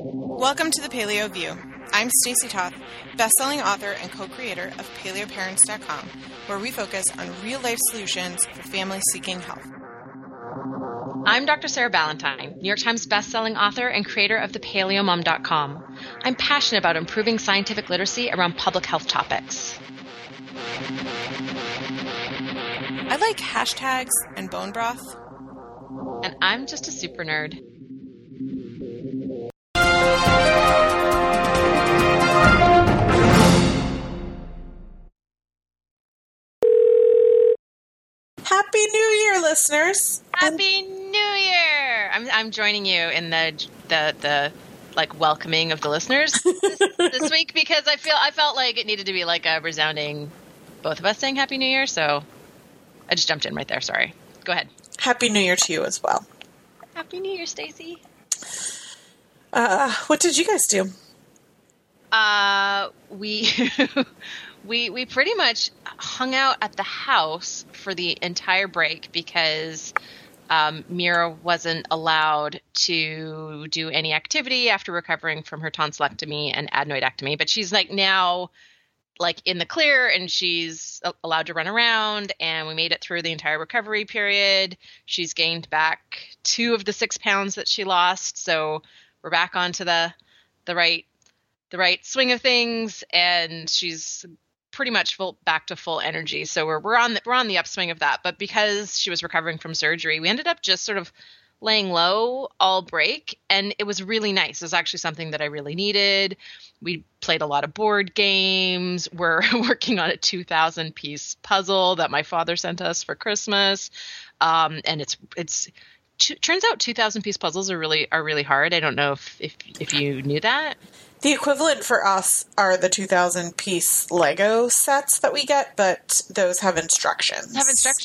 Welcome to the Paleo View. I'm Stacey Toth, best-selling author and co-creator of PaleoParents.com, where we focus on real-life solutions for families seeking health. I'm Dr. Sarah Ballantyne, New York Times best-selling author and creator of thepaleomom.com. I'm passionate about improving scientific literacy around public health topics. I like hashtags and bone broth. And I'm just a super nerd. Happy New Year, listeners! Happy New Year! I'm joining you in the like welcoming of the listeners this week because I felt like it needed to be like a resounding both of us saying Happy New Year, so I just jumped in right there. Sorry. Go ahead. Happy New Year to you as well. Happy New Year, Stacey. What did you guys do? We pretty much hung out at the house for the entire break because Mira wasn't allowed to do any activity after recovering from her tonsillectomy and adenoidectomy. But she's like now like in the clear and she's allowed to run around, and we made it through the entire recovery period. She's gained back 2 of the 6 pounds that she lost. So we're back onto the right swing of things, and she's pretty much back to full energy. So we're on the upswing of that. But because she was recovering from surgery, we ended up just sort of laying low all break, and it was really nice. It was actually something that I really needed. We played a lot of board games. We're working on a 2,000-piece puzzle that my father sent us for Christmas. And it's turns out 2,000-piece puzzles are really hard. I don't know if you knew that. The equivalent for us are the 2,000-piece Lego sets that we get, but those have instructions.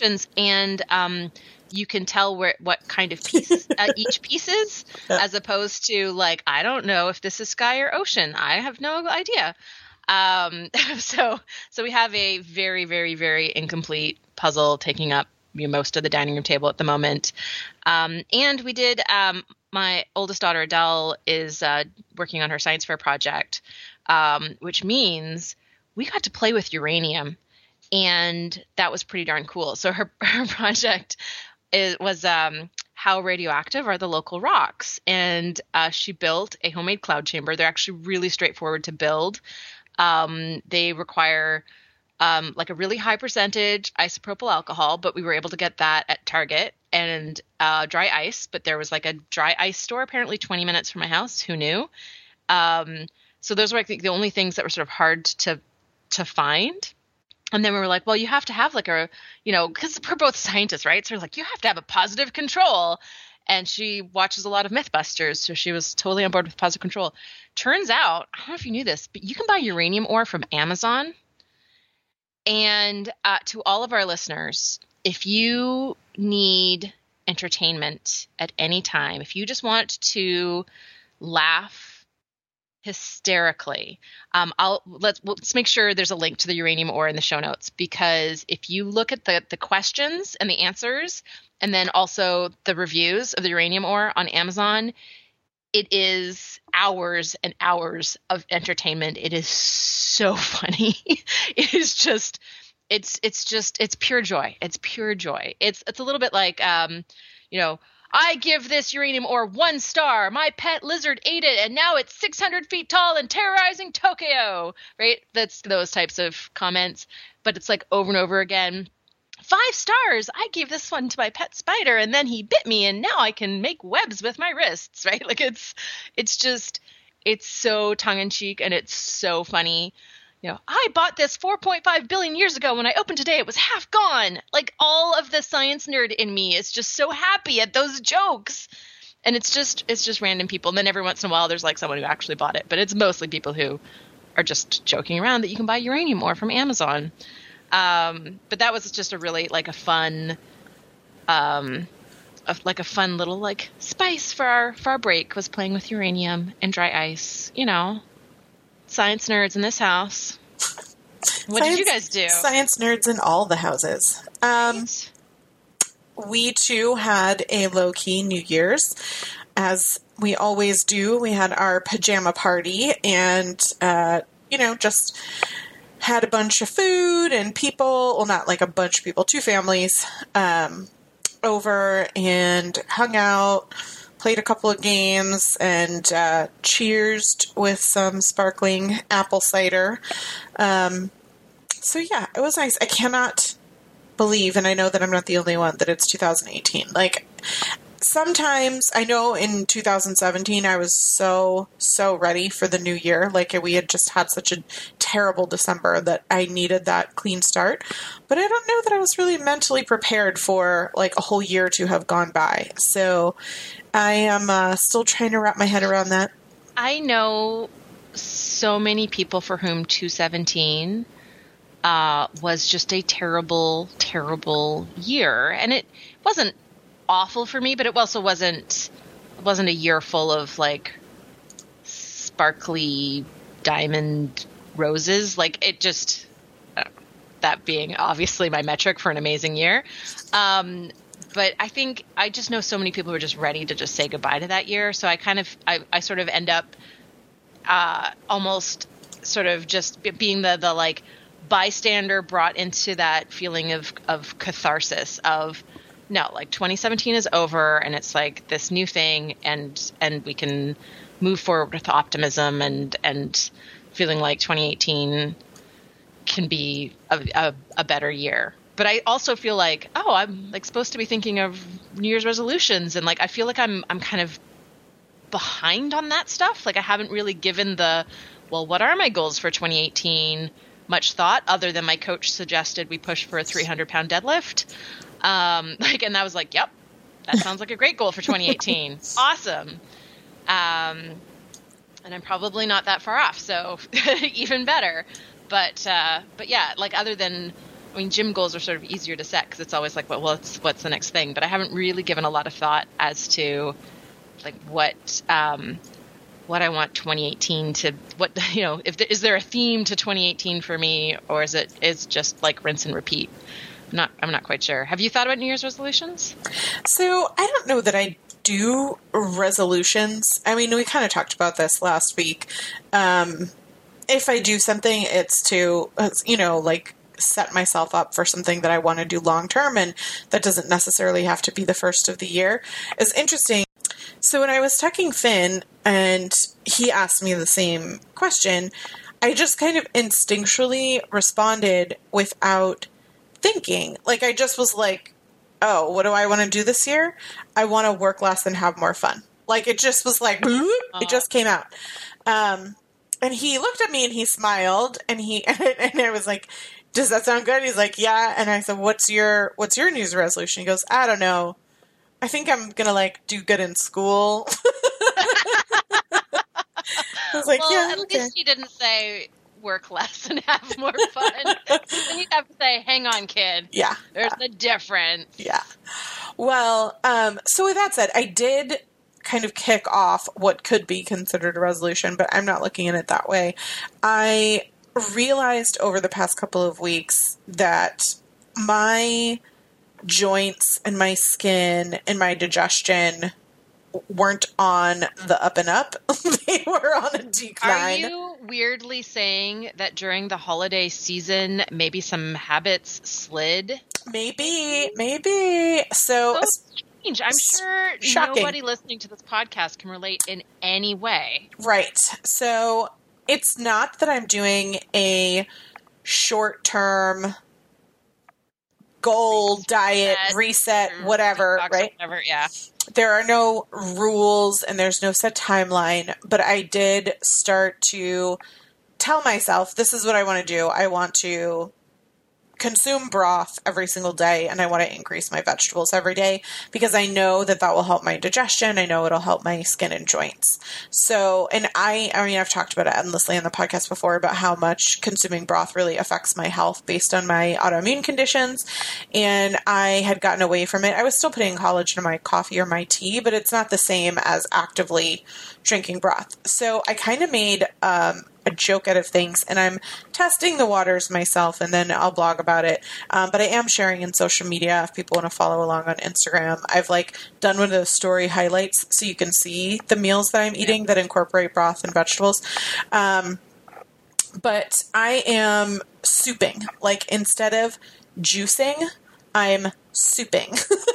And you can tell what kind of piece each piece is, as opposed to like, I don't know if this is sky or ocean. I have no idea. So we have a very, very, very incomplete puzzle taking up most of the dining room table at the moment. And we did my oldest daughter, Adele, is working on her science fair project, which means we got to play with uranium, and that was pretty darn cool. So her project was how radioactive are the local rocks, and she built a homemade cloud chamber. They're actually really straightforward to build. They require like a really high percentage isopropyl alcohol, but we were able to get that at Target, and dry ice. But there was like a dry ice store apparently 20 minutes from my house. Who knew? So those were I think the only things that were sort of hard to find. And then we were like, well, you have to have like because we're both scientists, right? So we're like, you have to have a positive control. And she watches a lot of Mythbusters, so she was totally on board with positive control. Turns out, I don't know if you knew this, but you can buy uranium ore from Amazon. And to all of our listeners, if you need entertainment at any time, if you just want to laugh hysterically, let's make sure there's a link to the uranium ore in the show notes, because if you look at the questions and the answers, and then also the reviews of the uranium ore on Amazon, it is hours and hours of entertainment. It is so funny. It is just, it's pure joy. It's pure joy. It's a little bit like, I give this uranium ore 1 star. My pet lizard ate it, and now it's 600 feet tall and terrorizing Tokyo. Right? That's those types of comments. But it's like over and over again. 5 stars. I gave this one to my pet spider, and then he bit me, and now I can make webs with my wrists. Right? Like it's so tongue-in-cheek, and it's so funny. I bought this 4.5 billion years ago. When I opened today, it was half gone. Like all of the science nerd in me is just so happy at those jokes. And it's just random people. And then every once in a while, there's like someone who actually bought it. But it's mostly people who are just joking around that you can buy uranium ore from Amazon. But that was just a really like a fun, little like spice for our break, was playing with uranium and dry ice. Science nerds in this house. What did you guys do? Science nerds in all the houses. We too had a low-key New Year's. as we always do, we had our pajama party and, just had a bunch of food and people, well, not like a bunch of people, 2 families, over and hung out, played a couple of games, and cheersed with some sparkling apple cider. So yeah, it was nice. I cannot believe, and I know that I'm not the only one, that it's 2018. Like, sometimes, I know in 2017, I was so ready for the new year. Like, we had just had such a terrible December that I needed that clean start. But I don't know that I was really mentally prepared for, like, a whole year to have gone by. So I am still trying to wrap my head around that. I know so many people for whom 2017 was just a terrible, terrible year. And it wasn't awful for me, but it also wasn't a year full of like sparkly diamond roses. Like, it just, that being obviously my metric for an amazing year. But I think I just know so many people who are just ready to just say goodbye to that year. So I sort of end up almost sort of just being the like bystander brought into that feeling of catharsis of, no, like 2017 is over and it's like this new thing and we can move forward with optimism and feeling like 2018 can be a better year. But I also feel like, I'm like supposed to be thinking of New Year's resolutions, and like I feel like I'm kind of behind on that stuff. Like, I haven't really given what are my goals for 2018 much thought, other than my coach suggested we push for a 300-pound deadlift. And I was like, yep, that sounds like a great goal for 2018. Awesome. And I'm probably not that far off, so even better. But yeah, like, other than, I mean, gym goals are sort of easier to set because it's always like, what's the next thing? But I haven't really given a lot of thought as to like what I want 2018 to, is there a theme to 2018 for me, or is it just like rinse and repeat? I'm not quite sure. Have you thought about New Year's resolutions? So I don't know that I do resolutions. I mean, we kind of talked about this last week. If I do something, it's to, like, set myself up for something that I want to do long term, and that doesn't necessarily have to be the first of the year. It's interesting. So when I was texting Finn and he asked me the same question, I just kind of instinctually responded without thinking. Like, I just was like, oh, what do I want to do this year? I want to work less and have more fun. Like, it just was like, it just came out. And he looked at me and he smiled and and I was like, does that sound good? He's like, yeah. And I said, what's your New Year's resolution? He goes, I don't know. I think I'm going to like do good in school. I was like, yeah. At least he didn't say work less and have more fun. Then you have to say, hang on, kid. Yeah. There's a difference. Yeah. Well, so with that said, I did kind of kick off what could be considered a resolution, but I'm not looking at it that way. I realized over the past couple of weeks that my joints and my skin and my digestion weren't on the up and up. They were on a decline. Are you weirdly saying that during the holiday season, maybe some habits slid? Maybe. So strange. I'm sure shocking. Nobody listening to this podcast can relate in any way. Right. So it's not that I'm doing a short-term goal, diet, reset, whatever, right? Whatever, yeah. There are no rules and there's no set timeline, but I did start to tell myself, this is what I want to do. I want to consume broth every single day, and I want to increase my vegetables every day because I know that will help my digestion. I know it'll help my skin and joints. So, and I mean, I've talked about it endlessly on the podcast before about how much consuming broth really affects my health based on my autoimmune conditions, and I had gotten away from it. I was still putting collagen in my coffee or my tea, but it's not the same as actively drinking broth. So I kind of made a a joke out of things, and I'm testing the waters myself, and then I'll blog about it. But I am sharing in social media if people want to follow along on Instagram. I've like done one of those story highlights so you can see the meals that I'm eating that incorporate broth and vegetables. But I am souping. Like, instead of juicing, I'm souping.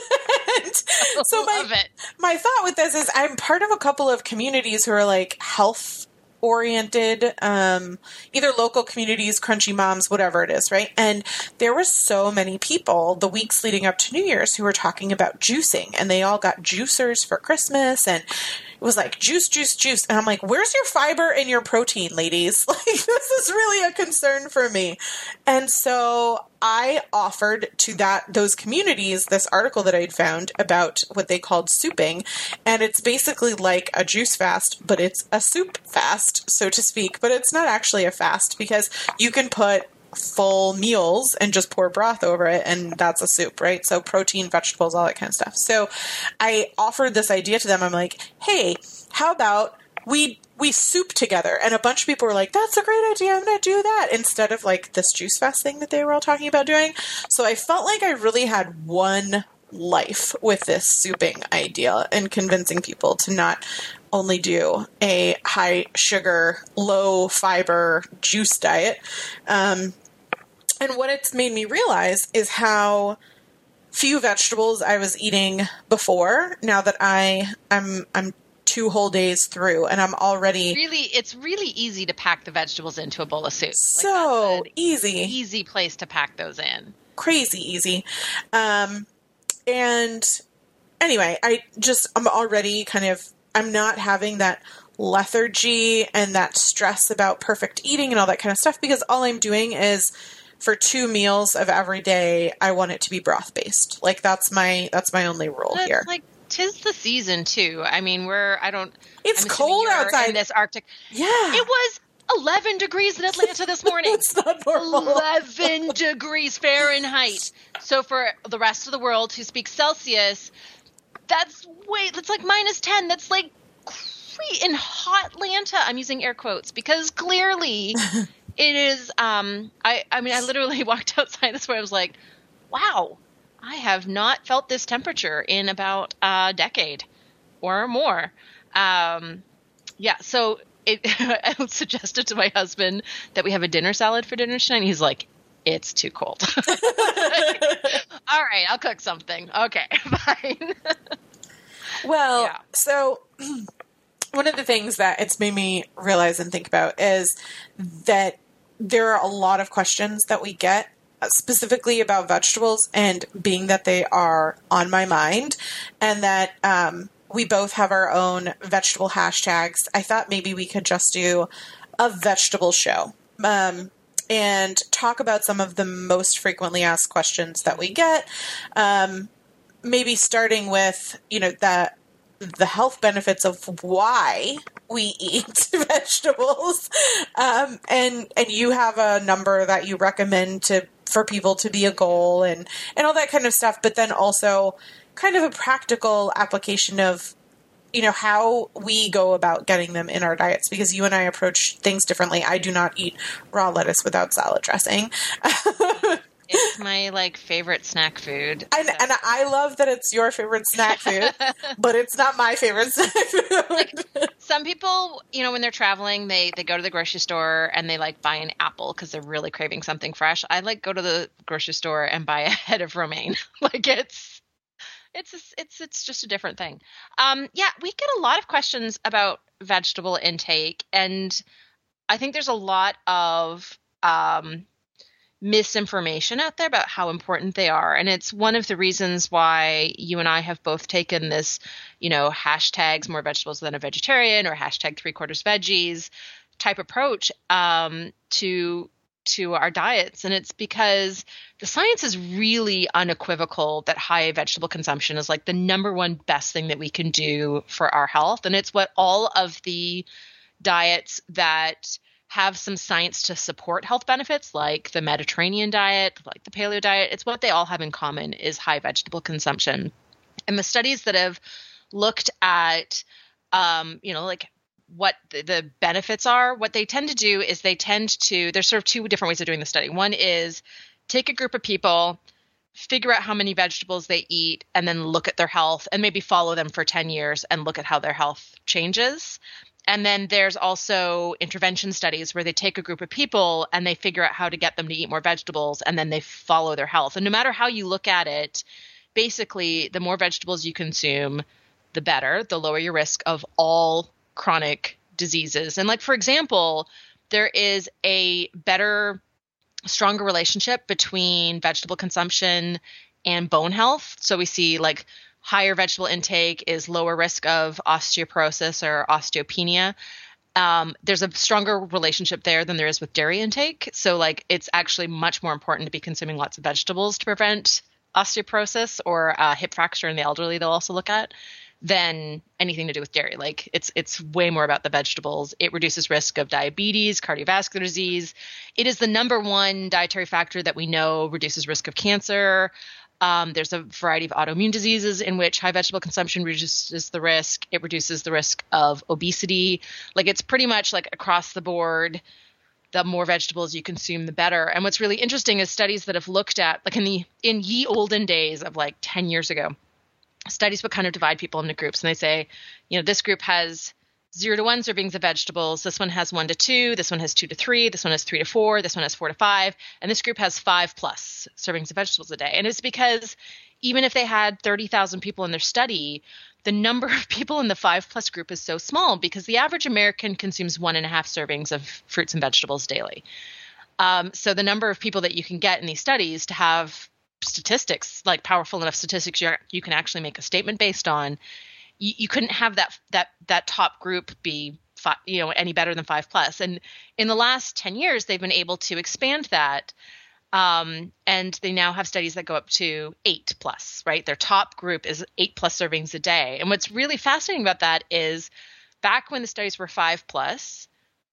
So my thought with this is I'm part of a couple of communities who are like health oriented, either local communities, crunchy moms, whatever it is, right? And there were so many people the weeks leading up to New Year's who were talking about juicing, and they all got juicers for Christmas, and it was like juice, juice, juice. And I'm like, where's your fiber and your protein, ladies? Like, this is really a concern for me. And so I offered to those communities this article that I'd found about what they called souping. And it's basically like a juice fast, but it's a soup fast, so to speak. But it's not actually a fast, because you can put full meals and just pour broth over it, and that's a soup, right? So protein, vegetables, all that kind of stuff. So I offered this idea to them. I'm like, hey, how about we soup together? And a bunch of people were like, that's a great idea, I'm going to do that, instead of like this juice fast thing that they were all talking about doing. So I felt like I really had one life with this souping idea and convincing people to not only do a high sugar, low fiber juice diet. And what it's made me realize is how few vegetables I was eating before, now that I'm 2 whole days through, and I'm already it's really easy to pack the vegetables into a bowl of soup. So like, easy place to pack those in. Crazy easy. And anyway, I'm already I'm not having that lethargy and that stress about perfect eating and all that kind of stuff, because all I'm doing is, for 2 meals of every day, I want it to be broth based. Like, that's my only rule here. Like, 'tis the season too. I mean, it's cold outside in this Arctic. Yeah, it was 11 degrees in Atlanta this morning. It's not normal. 11 degrees Fahrenheit. So for the rest of the world who speaks Celsius, that's like -10. That's like in hot Atlanta. I'm using air quotes because clearly it is. I mean, I literally walked outside this where I was like, wow, I have not felt this temperature in about a decade or more. Yeah, so I suggested to my husband that we have a dinner salad for dinner tonight. And he's like, it's too cold. All right, I'll cook something. Okay, fine. Well, yeah. So one of the things that it's made me realize and think about is that there are a lot of questions that we get specifically about vegetables, and being that they are on my mind, and that we both have our own vegetable hashtags, I thought maybe we could just do a vegetable show and talk about some of the most frequently asked questions that we get. Maybe starting with, the health benefits of why we eat vegetables. And you have a number that you recommend for people to be a goal and all that kind of stuff. But then also kind of a practical application of, how we go about getting them in our diets, because you and I approach things differently. I do not eat raw lettuce without salad dressing. It's my favorite snack food. And I love that it's your favorite snack food, but it's not my favorite snack food. Some people, when they're traveling, they go to the grocery store and they buy an apple because they're really craving something fresh. I go to the grocery store and buy a head of romaine. It's just a different thing. Yeah, we get a lot of questions about vegetable intake, and I think there's a lot of misinformation out there about how important they are. And it's one of the reasons why you and I have both taken this, hashtags more vegetables than a vegetarian, or hashtag 3/4 veggies type approach to our diets. And it's because the science is really unequivocal that high vegetable consumption is the number one best thing that we can do for our health. And it's what all of the diets that have some science to support health benefits, like the Mediterranean diet, like the paleo diet, it's what they all have in common is high vegetable consumption. And the studies that have looked at, what the benefits are, what they tend to do is there's sort of two different ways of doing the study. One is take a group of people, figure out how many vegetables they eat, and then look at their health and maybe follow them for 10 years and look at how their health changes. And then there's also intervention studies where they take a group of people and they figure out how to get them to eat more vegetables, and then they follow their health. And no matter how you look at it, basically, the more vegetables you consume, the better, the lower your risk of all chronic diseases. And like, for example, there is a better, stronger relationship between vegetable consumption and bone health. So we see like higher vegetable intake is lower risk of osteoporosis or osteopenia. There's a stronger relationship there than there is with dairy intake. So like, it's actually much more important to be consuming lots of vegetables to prevent osteoporosis or hip fracture in the elderly. They'll also look at than anything to do with dairy. Like it's way more about the vegetables. It reduces risk of diabetes, cardiovascular disease. It is the number one dietary factor that we know reduces risk of cancer. There's a variety of autoimmune diseases in which high vegetable consumption reduces the risk. It reduces the risk of obesity. Like it's pretty much like across the board, the more vegetables you consume, the better. And what's really interesting is studies that have looked at, like in ye olden days of like 10 years ago, studies would kind of divide people into groups, and they say, this group has 0 to 1 servings of vegetables. This one has 1 to 2. This one has 2 to 3. This one has 3 to 4. This one has 4 to 5. And this group has 5 plus servings of vegetables a day. And it's because even if they had 30,000 people in their study, the number of people in the 5 plus group is so small because the average American consumes 1.5 servings of fruits and vegetables daily. So the number of people that you can get in these studies to have statistics, like powerful enough statistics you can actually make a statement based on, you couldn't have that top group be any better than 5 plus. And in the last 10 years, they've been able to expand that. And they now have studies that go up to 8 plus, right? Their top group is 8 plus servings a day. And what's really fascinating about that is back when the studies were 5 plus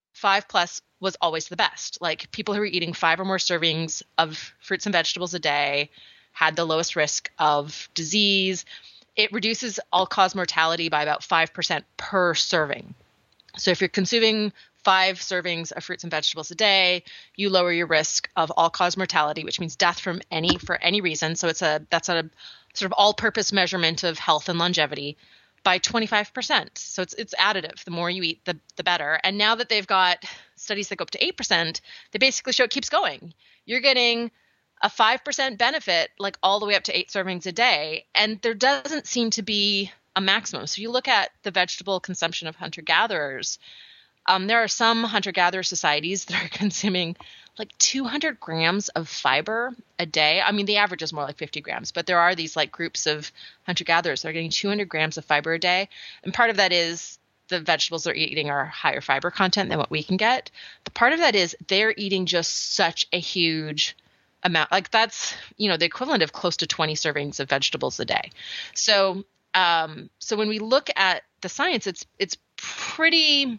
was always the best. Like people who were eating 5 or more servings of fruits and vegetables a day had the lowest risk of disease. It reduces all-cause mortality by about 5% per serving. So if you're consuming 5 servings of fruits and vegetables a day, you lower your risk of all-cause mortality, which means death for any reason. So that's a sort of all-purpose measurement of health and longevity by 25%. So it's additive. The more you eat, the better. And now that they've got studies that go up to 8%, they basically show it keeps going. You're getting a 5% benefit, like all the way up to 8 servings a day. And there doesn't seem to be a maximum. So you look at the vegetable consumption of hunter-gatherers, there are some hunter-gatherer societies that are consuming like 200 grams of fiber a day. I mean, the average is more like 50 grams, but there are these like groups of hunter-gatherers that are getting 200 grams of fiber a day. And part of that is the vegetables they're eating are higher fiber content than what we can get. But part of that is they're eating just such a huge amount. Like that's, the equivalent of close to 20 servings of vegetables a day. So, so when we look at the science, it's pretty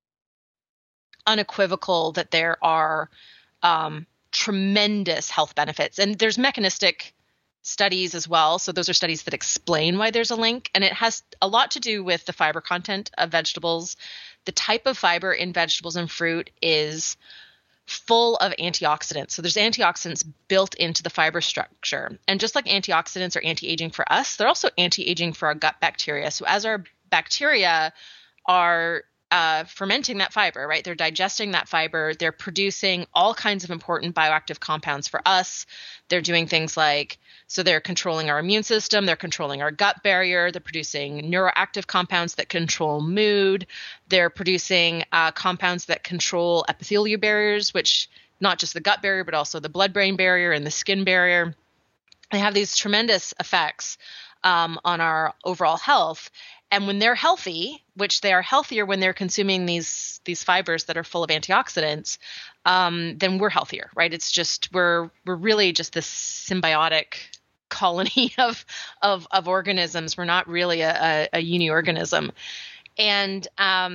unequivocal that there are tremendous health benefits. And there's mechanistic studies as well. So those are studies that explain why there's a link. And it has a lot to do with the fiber content of vegetables. The type of fiber in vegetables and fruit is full of antioxidants. So there's antioxidants built into the fiber structure. And just like antioxidants are anti-aging for us, they're also anti-aging for our gut bacteria. So as our bacteria are fermenting that fiber, right? They're digesting that fiber. They're producing all kinds of important bioactive compounds for us. They're doing things like, so they're controlling our immune system. They're controlling our gut barrier. They're producing neuroactive compounds that control mood. They're producing compounds that control epithelial barriers, which not just the gut barrier, but also the blood-brain barrier and the skin barrier. They have these tremendous effects on our overall health. And when they're healthy, which they are healthier when they're consuming these fibers that are full of antioxidants, then we're healthier, right? It's just we're really just this symbiotic colony of organisms. We're not really a uniorganism, and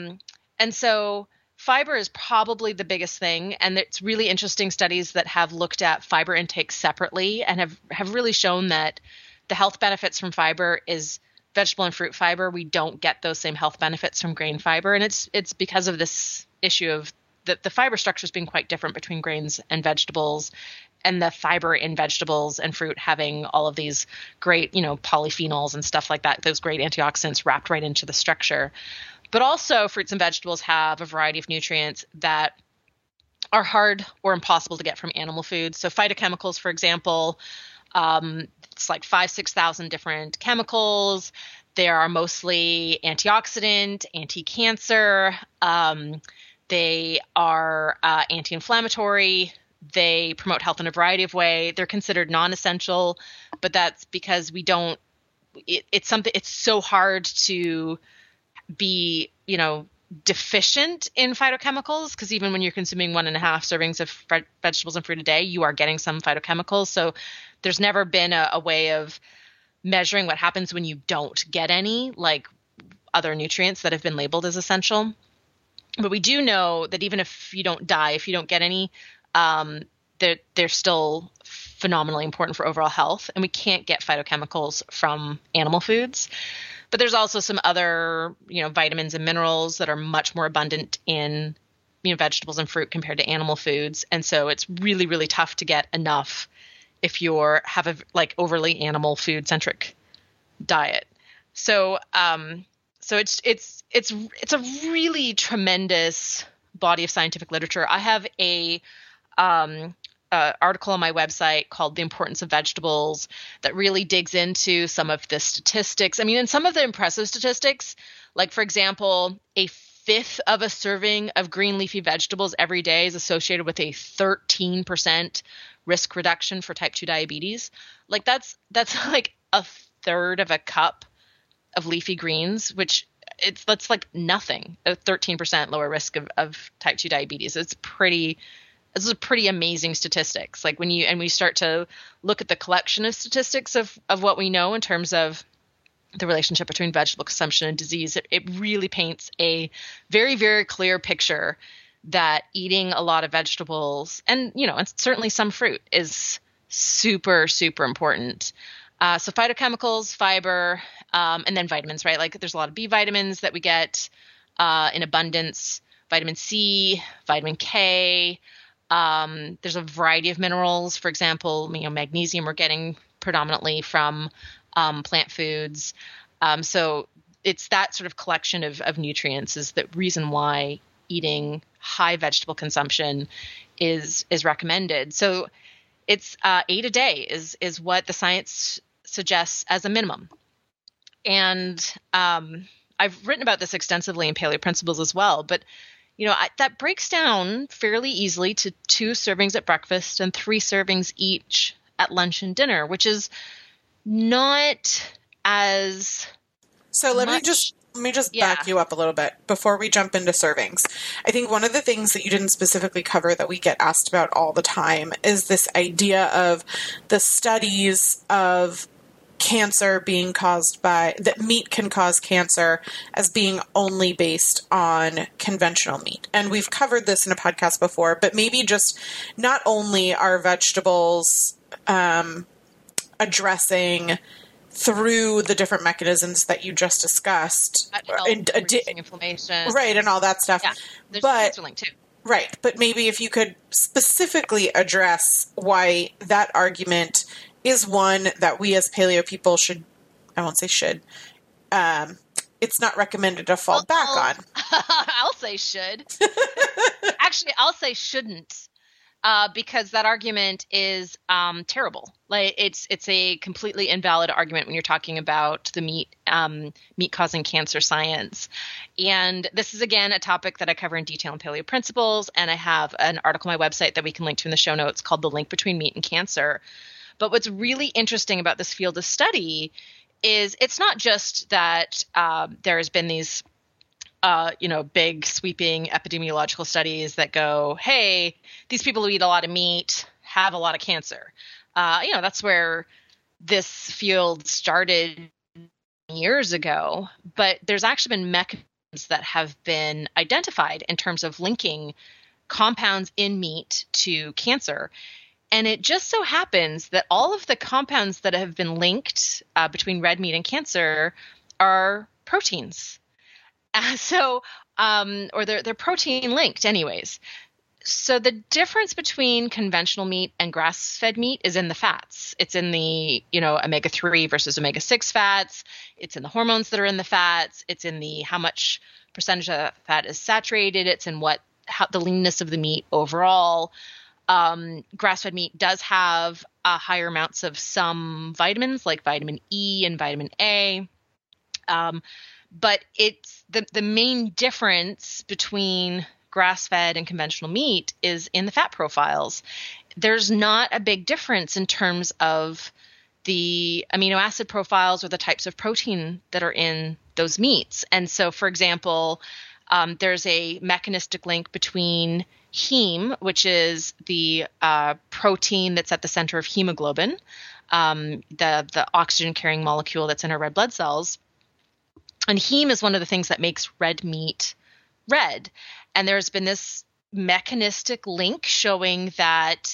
so fiber is probably the biggest thing. And it's really interesting studies that have looked at fiber intake separately and have really shown that the health benefits from fiber is vegetable and fruit fiber, we don't get those same health benefits from grain fiber. And it's because of this issue of the fiber structures being quite different between grains and vegetables, and the fiber in vegetables and fruit having all of these great, polyphenols and stuff like that, those great antioxidants wrapped right into the structure. But also fruits and vegetables have a variety of nutrients that are hard or impossible to get from animal foods. So phytochemicals, for example, it's like 6,000 different chemicals. They are mostly antioxidant, anti-cancer. They are anti-inflammatory. They promote health in a variety of ways. They're considered non-essential, but that's because it's so hard to be, deficient in phytochemicals, because even when you're consuming 1.5 servings of vegetables and fruit a day, you are getting some phytochemicals. So there's never been a way of measuring what happens when you don't get any, like other nutrients that have been labeled as essential. But we do know that even if you don't die, if you don't get any, they're still phenomenally important for overall health. And we can't get phytochemicals from animal foods. But there's also some other, vitamins and minerals that are much more abundant in, vegetables and fruit compared to animal foods. And so it's really, really tough to get enough if you have a overly animal food centric diet. So, it's a really tremendous body of scientific literature. I have a article on my website called The Importance of Vegetables that really digs into some of the statistics. I mean, and some of the impressive statistics, like, for example, a fifth of a serving of green leafy vegetables every day is associated with a 13% risk reduction for type 2 diabetes. Like that's like a third of a cup of leafy greens, which that's like nothing, a 13% lower risk of type 2 diabetes. This is pretty amazing statistics. Like when we start to look at the collection of statistics of what we know in terms of the relationship between vegetable consumption and disease, it really paints a very, very clear picture that eating a lot of vegetables and certainly some fruit is super, super important. So phytochemicals, fiber, and then vitamins, right? Like there's a lot of B vitamins that we get in abundance, vitamin C, vitamin K. There's a variety of minerals. For example, magnesium we're getting predominantly from plant foods. So it's that sort of collection of nutrients is the reason why eating high vegetable consumption is recommended. So it's 8 a day is what the science suggests as a minimum. And I've written about this extensively in Paleo Principles as well, but that breaks down fairly easily to 2 servings at breakfast and 3 servings each at lunch and dinner, which is not as So let me just back you up a little bit before we jump into servings. I think one of the things that you didn't specifically cover that we get asked about all the time is this idea of the studies of cancer being caused by that meat can cause cancer as being only based on conventional meat. And we've covered this in a podcast before, but maybe just not only are vegetables addressing through the different mechanisms that you just discussed, reducing inflammation, right, and all that stuff. Yeah, there's but link too. Right, but maybe if you could specifically address why that argument is one that we as paleo people should, I won't say should, it's not recommended to fall back on. I'll say should. Actually, I'll say shouldn't, because that argument is terrible. Like it's a completely invalid argument when you're talking about the meat causing cancer science. And this is, again, a topic that I cover in detail in Paleo Principles, and I have an article on my website that we can link to in the show notes called The Link Between Meat and Cancer. But what's really interesting about this field of study is it's not just that there has been these, big sweeping epidemiological studies that go, hey, these people who eat a lot of meat have a lot of cancer. That's where this field started years ago. But there's actually been mechanisms that have been identified in terms of linking compounds in meat to cancer. And it just so happens that all of the compounds that have been linked between red meat and cancer are proteins. Or they're protein linked anyways. So the difference between conventional meat and grass-fed meat is in the fats. It's in the, omega-3 versus omega-6 fats. It's in the hormones that are in the fats. It's in the how much percentage of that fat is saturated. It's in the leanness of the meat overall. Grass-fed meat does have higher amounts of some vitamins like vitamin E and vitamin A. But it's the main difference between grass-fed and conventional meat is in the fat profiles. There's not a big difference in terms of the amino acid profiles or the types of protein that are in those meats. And so, for example, there's a mechanistic link between heme, which is the protein that's at the center of hemoglobin, the oxygen-carrying molecule that's in our red blood cells. And heme is one of the things that makes red meat red. And there's been this mechanistic link showing that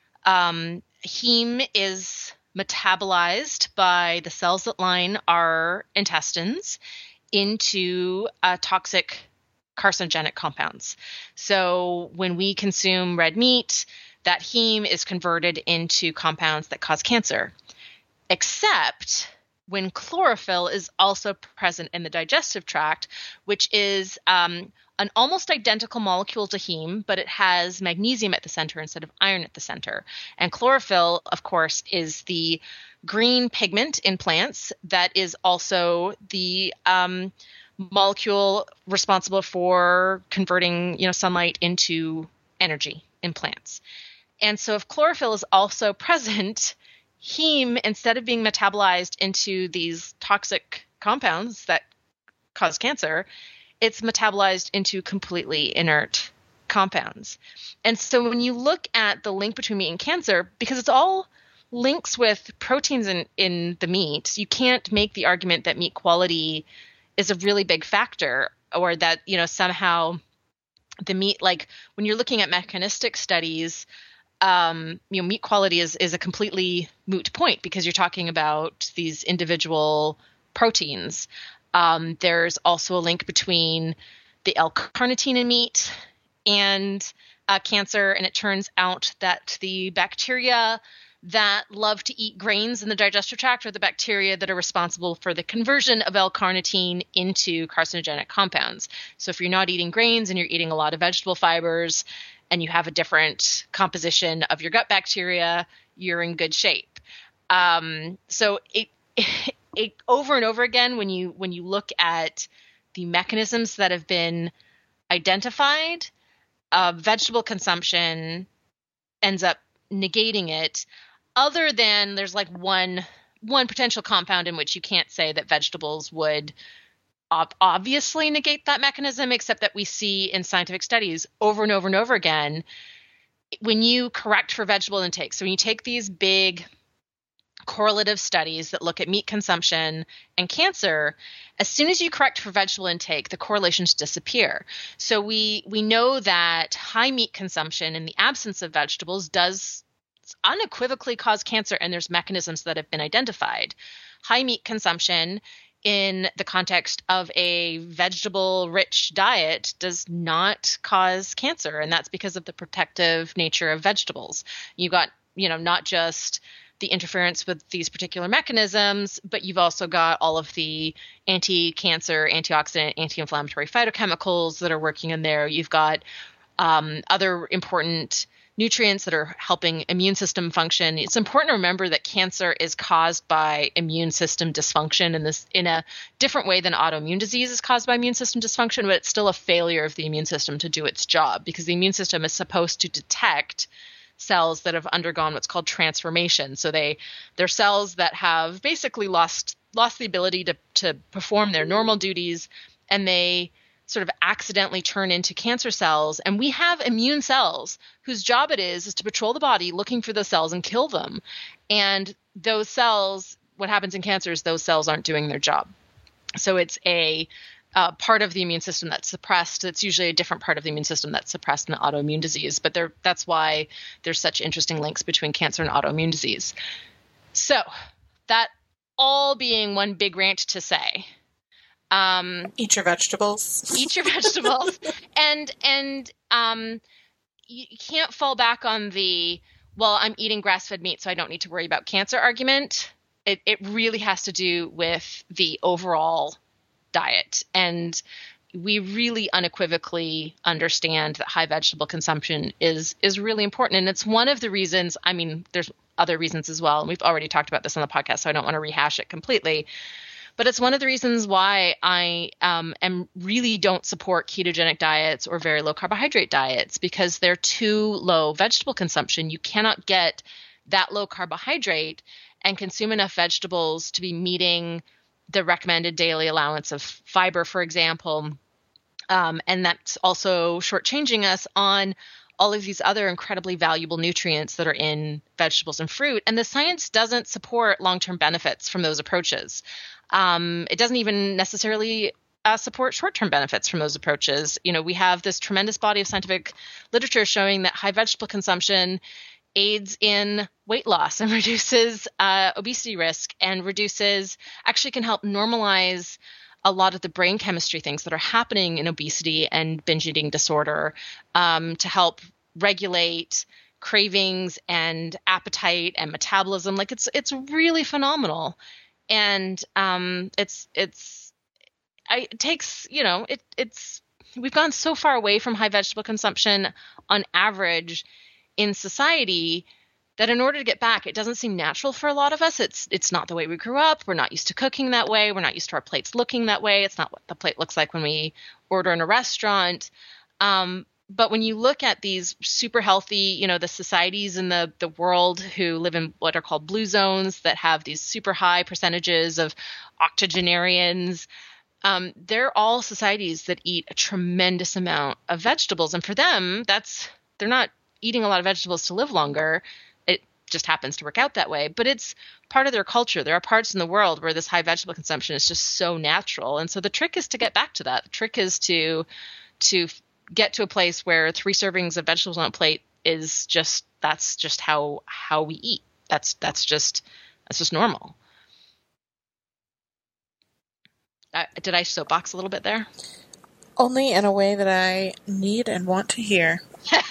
heme is metabolized by the cells that line our intestines into toxic carcinogenic compounds. So when we consume red meat, that heme is converted into compounds that cause cancer, except when chlorophyll is also present in the digestive tract, which is an almost identical molecule to heme, but it has magnesium at the center instead of iron at the center. And chlorophyll, of course, is the green pigment in plants that is also the molecule responsible for converting, sunlight into energy in plants. And so if chlorophyll is also present, heme, instead of being metabolized into these toxic compounds that cause cancer, it's metabolized into completely inert compounds. And so when you look at the link between meat and cancer, because it's all links with proteins in the meat, you can't make the argument that meat quality is a really big factor, or that, somehow the meat, like when you're looking at mechanistic studies, meat quality is a completely moot point because you're talking about these individual proteins. There's also a link between the L-carnitine in meat and cancer, and it turns out that the bacteria that love to eat grains in the digestive tract are the bacteria that are responsible for the conversion of L-carnitine into carcinogenic compounds. So if you're not eating grains and you're eating a lot of vegetable fibers, and you have a different composition of your gut bacteria, you're in good shape. So it over and over again, when you look at the mechanisms that have been identified, vegetable consumption ends up negating it. Other than there's like one potential compound in which you can't say that vegetables would obviously negate that mechanism, except that we see in scientific studies over and over and over again, when you correct for vegetable intake. So when you take these big correlative studies that look at meat consumption and cancer, as soon as you correct for vegetable intake, the correlations disappear. So we know that high meat consumption in the absence of vegetables does unequivocally cause cancer, and there's mechanisms that have been identified. High meat consumption in the context of a vegetable-rich diet does not cause cancer, and that's because of the protective nature of vegetables. You got, not just the interference with these particular mechanisms, but you've also got all of the anti-cancer, antioxidant, anti-inflammatory phytochemicals that are working in there. You've got other important nutrients that are helping immune system function. It's important to remember that cancer is caused by immune system dysfunction in a different way than autoimmune disease is caused by immune system dysfunction, but it's still a failure of the immune system to do its job, because the immune system is supposed to detect cells that have undergone what's called transformation. So they're cells that have basically lost the ability to perform their normal duties, and they sort of accidentally turn into cancer cells. And we have immune cells whose job it is to patrol the body looking for those cells and kill them. And those cells, what happens in cancer is those cells aren't doing their job. So it's a part of the immune system that's suppressed. It's usually a different part of the immune system that's suppressed in autoimmune disease. But that's why there's such interesting links between cancer and autoimmune disease. So that all being one big rant to say, Eat your vegetables. Eat your vegetables. And you can't fall back on the, well, I'm eating grass-fed meat, so I don't need to worry about cancer argument. It really has to do with the overall diet. And we really unequivocally understand that high vegetable consumption is really important. And it's one of the reasons, I mean, there's other reasons as well. And we've already talked about this on the podcast, so I don't want to rehash it completely. But it's one of the reasons why I really don't support ketogenic diets or very low carbohydrate diets, because they're too low vegetable consumption. You cannot get that low carbohydrate and consume enough vegetables to be meeting the recommended daily allowance of fiber, for example. And that's also shortchanging us on all of these other incredibly valuable nutrients that are in vegetables and fruit. And the science doesn't support long-term benefits from those approaches. It doesn't even necessarily support short-term benefits from those approaches. You know, we have this tremendous body of scientific literature showing that high vegetable consumption aids in weight loss and reduces obesity risk, and actually can help normalize a lot of the brain chemistry things that are happening in obesity and binge eating disorder, to help regulate cravings and appetite and metabolism. Like it's really phenomenal. And we've gone so far away from high vegetable consumption on average in society that in order to get back, it doesn't seem natural for a lot of us. It's not the way we grew up. We're not used to cooking that way. We're not used to our plates looking that way. It's not what the plate looks like when we order in a restaurant. But when you look at these super healthy, the societies in the world who live in what are called blue zones that have these super high percentages of octogenarians, they're all societies that eat a tremendous amount of vegetables. And for them, they're not eating a lot of vegetables to live longer. It just happens to work out that way, but it's part of their culture. There are parts in the world where this high vegetable consumption is just so natural. And so the trick is to get back to that. The trick is to get to a place where 3 servings of vegetables on a plate is that's just how we eat. That's just normal. Did I soapbox a little bit there? Only in a way that I need and want to hear.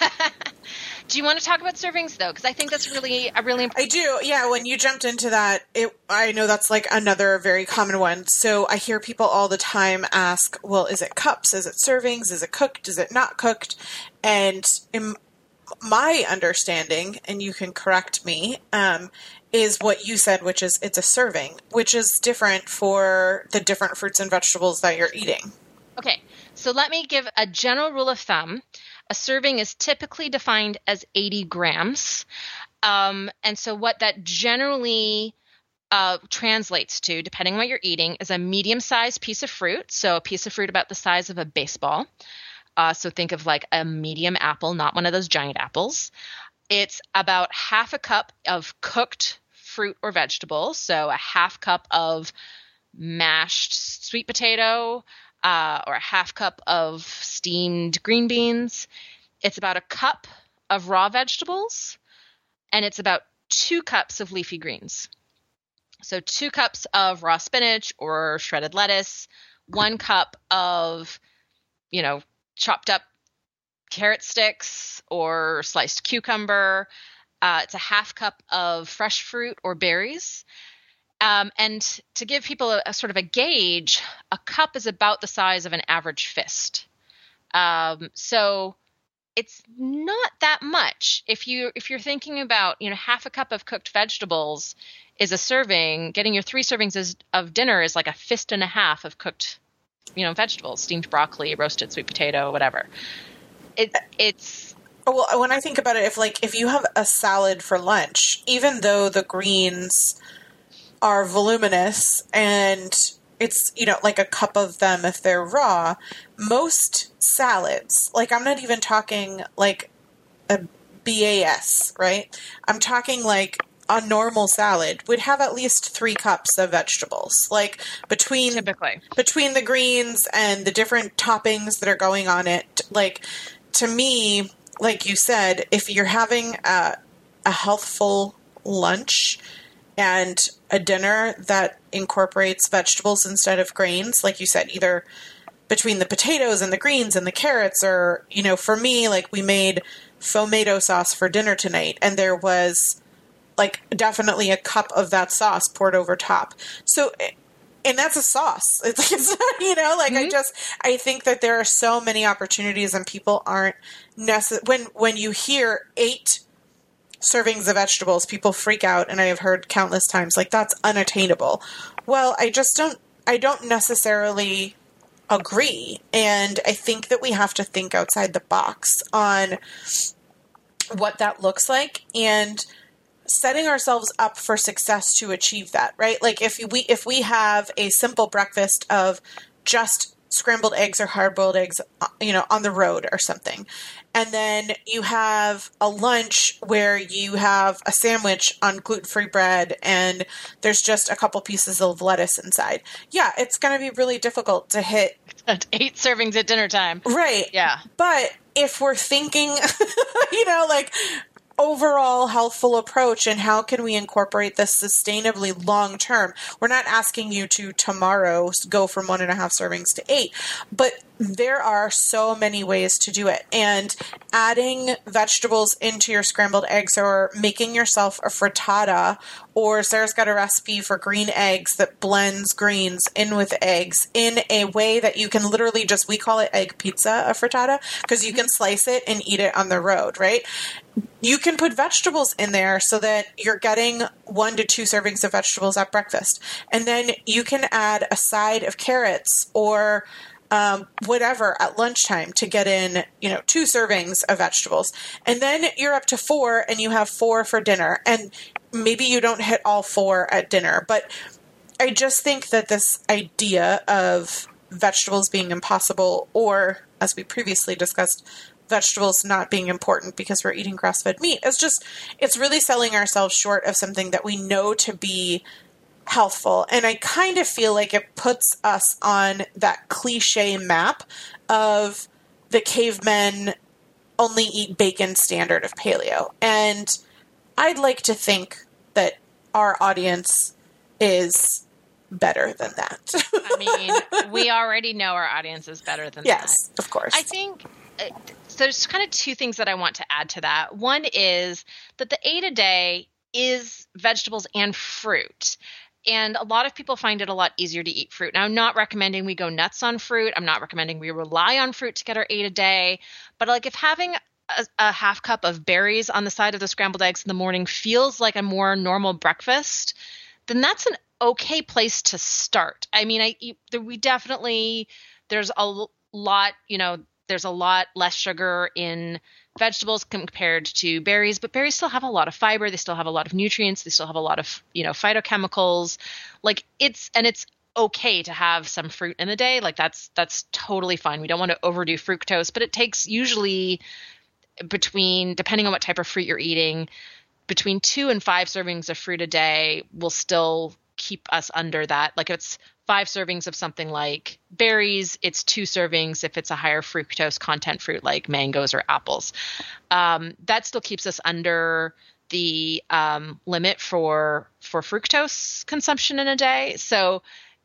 Do you want to talk about servings, though? Because I think that's really important. I do. Yeah, when you jumped into that, I know that's like another very common one. So I hear people all the time ask, well, is it cups? Is it servings? Is it cooked? Is it not cooked? And in my understanding, and you can correct me, is what you said, which is it's a serving, which is different for the different fruits and vegetables that you're eating. Okay, so let me give a general rule of thumb. A serving is typically defined as 80 grams. And so what that generally translates to, depending on what you're eating, is a medium-sized piece of fruit. So a piece of fruit about the size of a baseball. So think of like a medium apple, not one of those giant apples. It's about half a cup of cooked fruit or vegetable. So a half cup of mashed sweet potato, or a half cup of steamed green beans. It's about a cup of raw vegetables, and it's about 2 cups of leafy greens. So 2 cups of raw spinach or shredded lettuce, 1 cup of, chopped up carrot sticks or sliced cucumber. It's a half cup of fresh fruit or berries. And to give people a sort of a gauge, a cup is about the size of an average fist. So it's not that much. If you're thinking about, half a cup of cooked vegetables is a serving, getting your 3 servings of dinner is like a fist and a half of cooked, vegetables, steamed broccoli, roasted sweet potato, whatever. It's well, when I think about it, if you have a salad for lunch, even though the greens are voluminous and it's, like a cup of them if they're raw, most salads, like I'm not even talking like a BAS, right? I'm talking like a normal salad would have at least 3 cups of vegetables, like between the greens and the different toppings that are going on it. Like, to me, like you said, if you're having a healthful lunch and a dinner that incorporates vegetables instead of grains, like you said, either between the potatoes and the greens and the carrots, or, you know, for me, like we made tomato sauce for dinner tonight, and there was like definitely a cup of that sauce poured over top. So, and that's a sauce. It's not, you know, like I think that there are so many opportunities, and people aren't when you hear 8 servings of vegetables, people freak out. And I have heard countless times, like, that's unattainable. Well, I don't necessarily agree. And I think that we have to think outside the box on what that looks like, and setting ourselves up for success to achieve that, right? Like if we have a simple breakfast of just scrambled eggs or hard-boiled eggs, you know, on the road or something, and then you have a lunch where you have a sandwich on gluten-free bread and there's just a couple pieces of lettuce inside. Yeah, it's going to be really difficult to hit 8 servings at dinner time. Right. Yeah. But if we're thinking, you know, like overall healthful approach and how can we incorporate this sustainably long term, we're not asking you to tomorrow go from 1.5 servings to 8, but there are so many ways to do it. And adding vegetables into your scrambled eggs, or making yourself a frittata, or Sarah's got a recipe for green eggs that blends greens in with eggs in a way that you can literally just, we call it egg pizza, a frittata, because you can slice it and eat it on the road, right? You can put vegetables in there so that you're getting 1 to 2 servings of vegetables at breakfast. And then you can add a side of carrots or whatever at lunchtime to get in, you know, 2 servings of vegetables. And then you're up to 4, and you have 4 for dinner. And maybe you don't hit all 4 at dinner. But I just think that this idea of vegetables being impossible, or as we previously discussed, vegetables not being important because we're eating grass-fed meat, it's really selling ourselves short of something that we know to be healthful. And I kind of feel like it puts us on that cliche map of the cavemen only eat bacon standard of paleo. And I'd like to think that our audience is better than that. I mean, we already know our audience is better than that. Yes, of course. I think there's kind of 2 things that I want to add to that. One is that the 8 a day is vegetables and fruit. And a lot of people find it a lot easier to eat fruit. Now, I'm not recommending we go nuts on fruit. I'm not recommending we rely on fruit to get our 8 a day. But like if having a half cup of berries on the side of the scrambled eggs in the morning feels like a more normal breakfast, then that's an okay place to start. I mean, there's a lot, you know, there's a lot less sugar in vegetables compared to berries, but berries still have a lot of fiber. They still have a lot of nutrients. They still have a lot of, you know, phytochemicals. Like it's okay to have some fruit in the day. Like that's totally fine. We don't want to overdo fructose, but it takes usually depending on what type of fruit you're eating, between 2 and 5 servings of fruit a day will still keep us under that. Like it's 5 servings of something like berries, it's 2 servings if it's a higher fructose content fruit like mangoes or apples. That still keeps us under the limit for fructose consumption in a day. So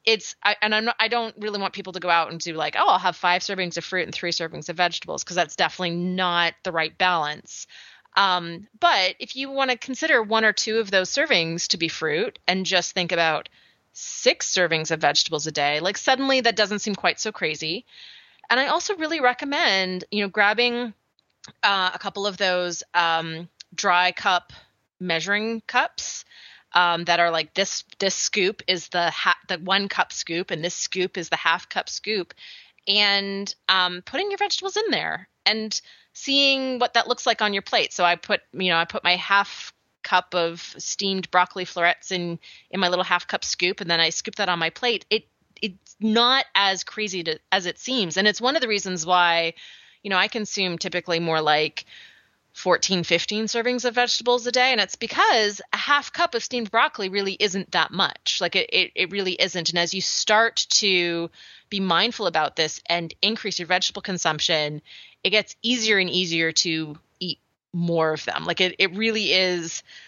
I don't really want people to go out and do like, oh, I'll have 5 servings of fruit and 3 servings of vegetables, because that's definitely not the right balance. But if you want to consider 1 or 2 of those servings to be fruit and just think about 6 servings of vegetables a day, like suddenly that doesn't seem quite so crazy. And I also really recommend, you know, grabbing a couple of those dry cup measuring cups that are like this scoop is the 1 cup scoop, and this scoop is the half cup scoop, and putting your vegetables in there and seeing what that looks like on your plate. So I put my half cup of steamed broccoli florets in my little half cup scoop, and then I scoop that on my plate. It's not as crazy as it seems. And it's one of the reasons why, you know, I consume typically more like 14, 15 servings of vegetables a day. And it's because a half cup of steamed broccoli really isn't that much. Like it really isn't. And as you start to be mindful about this and increase your vegetable consumption, it gets easier and easier to eat more of them. Like it really is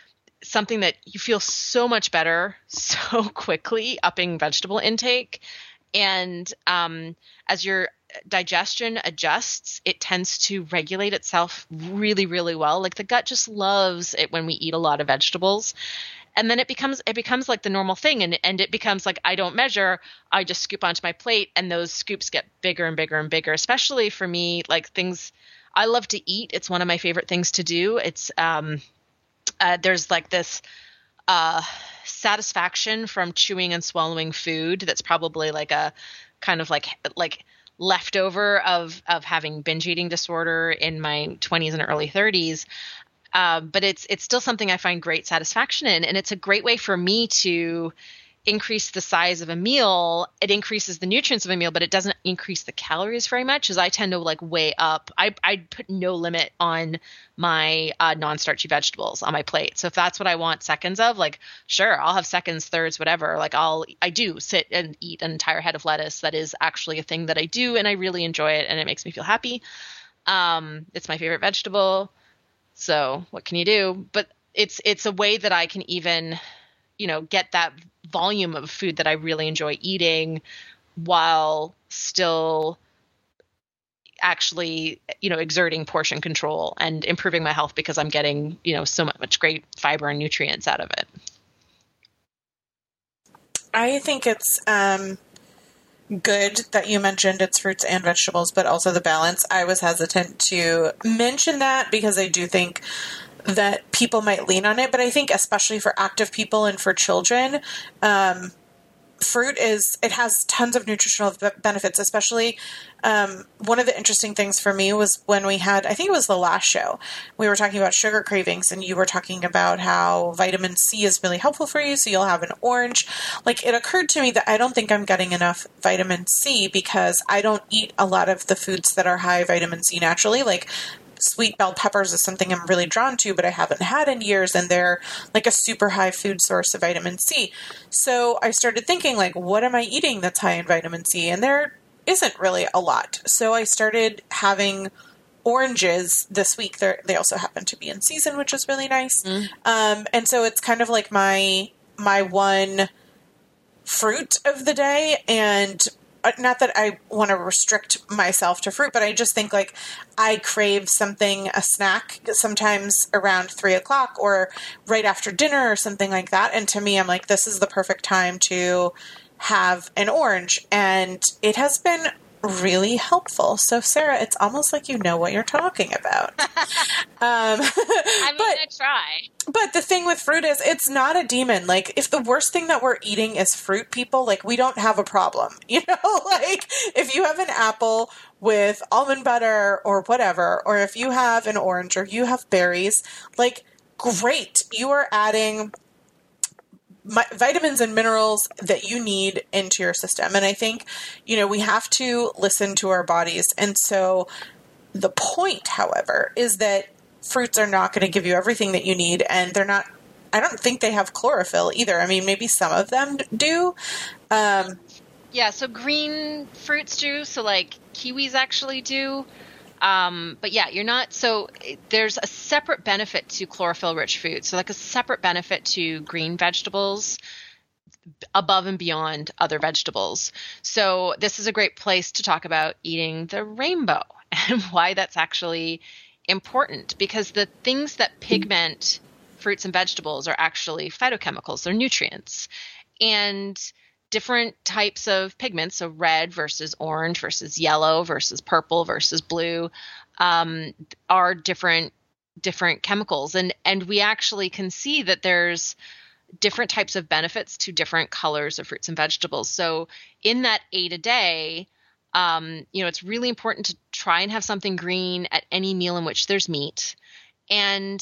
something that you feel so much better so quickly, upping vegetable intake. And as your digestion adjusts, it tends to regulate itself really, really well. Like the gut just loves it when we eat a lot of vegetables. And then it becomes like the normal thing. And it becomes like, I don't measure, I just scoop onto my plate, and those scoops get bigger and bigger and bigger, especially for me, like things I love to eat. It's one of my favorite things to do. It's, there's like this, satisfaction from chewing and swallowing food that's probably like a kind of like leftover of having binge eating disorder in my 20s and early 30s. But it's still something I find great satisfaction in. And it's a great way for me to increase the size of a meal. It increases the nutrients of a meal, but it doesn't increase the calories very much, as I tend to like weigh up. I put no limit on my non-starchy vegetables on my plate. So if that's what I want seconds of, like, sure, I'll have seconds, thirds, whatever. Like I do sit and eat an entire head of lettuce. That is actually a thing that I do, and I really enjoy it, and it makes me feel happy. It's my favorite vegetable. So what can you do? But it's a way that I can even, get that volume of food that I really enjoy eating while still actually, exerting portion control and improving my health, because I'm getting, so much great fiber and nutrients out of it. I think it's good that you mentioned it's fruits and vegetables, but also the balance. I was hesitant to mention that because I do think that people might lean on it, but I think especially for active people and for children, fruit it has tons of nutritional benefits, especially one of the interesting things for me was when we had, I think it was the last show, we were talking about sugar cravings, and you were talking about how vitamin C is really helpful for you, so you'll have an orange. Like, it occurred to me that I don't think I'm getting enough vitamin C because I don't eat a lot of the foods that are high vitamin C naturally. Like, sweet bell peppers is something I'm really drawn to, but I haven't had in years, and they're like a super high food source of vitamin C. So I started thinking, like, what am I eating that's high in vitamin C? And there isn't really a lot. So I started having oranges this week. They also happen to be in season, which is really nice. And so it's kind of like my one fruit of the day. And not that I want to restrict myself to fruit, but I just think, like, I crave something, a snack, sometimes around 3:00 or right after dinner or something like that. And to me, I'm like, this is the perfect time to have an orange. And it has been really helpful. So, Sarah, it's almost like you know what you're talking about. I try. But the thing with fruit is it's not a demon. Like, if the worst thing that we're eating is fruit, people, like, we don't have a problem. Like, if you have an apple with almond butter or whatever, or if you have an orange or you have berries, like, great. You are adding vitamins and minerals that you need into your system. And I think, we have to listen to our bodies. And so the point, however, is that fruits are not going to give you everything that you need. And I don't think they have chlorophyll either. I mean, maybe some of them do. Yeah. So green fruits do. So like kiwis actually do. But yeah, so there's a separate benefit to chlorophyll-rich foods. So like a separate benefit to green vegetables above and beyond other vegetables. So this is a great place to talk about eating the rainbow and why that's actually important, because the things that pigment fruits and vegetables are actually phytochemicals, they're nutrients. And different types of pigments, so red versus orange versus yellow versus purple versus blue, are different chemicals. And we actually can see that there's different types of benefits to different colors of fruits and vegetables. So in that 8 a day, it's really important to try and have something green at any meal in which there's meat. And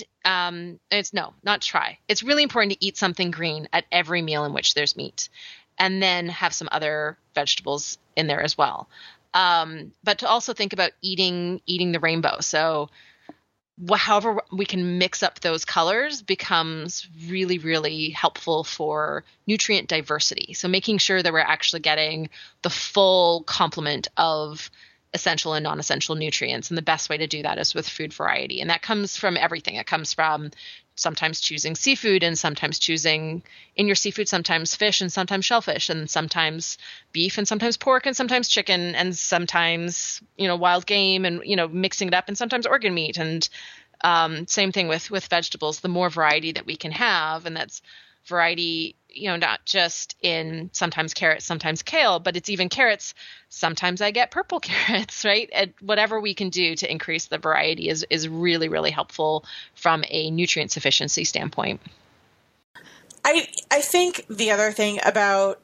it's really important to eat something green at every meal in which there's meat, and then have some other vegetables in there as well. But to also think about eating the rainbow. So however we can mix up those colors becomes really, really helpful for nutrient diversity. So making sure that we're actually getting the full complement of essential and non-essential nutrients. And the best way to do that is with food variety. And that comes from everything. It comes from sometimes choosing seafood, and sometimes choosing in your seafood, sometimes fish and sometimes shellfish, and sometimes beef and sometimes pork and sometimes chicken and sometimes, wild game, and, mixing it up, and sometimes organ meat. And same thing with vegetables. The more variety that we can have, and that's variety, not just in sometimes carrots, sometimes kale, but it's even carrots. Sometimes I get purple carrots, right? And whatever we can do to increase the variety is really, really helpful from a nutrient sufficiency standpoint. I think the other thing about